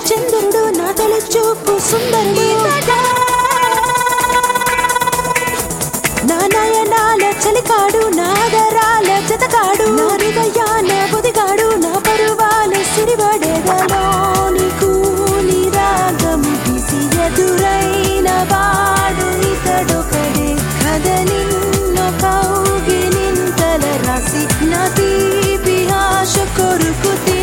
చంద్రుడు నా తొలి చూపు సుందరుడు నా నయనాల చలికాడు నా ఆదరాల జతకాడు నా హృదయాన బుదిగాడు నా పరువాల సిరివడెదలో నీకు నీ రాగము తీసి ఎదురైన వాడు ఇతడొకడే కదలిన్నో కౌగిలింతల రాసి నా తీపి ఆశ కొరుకు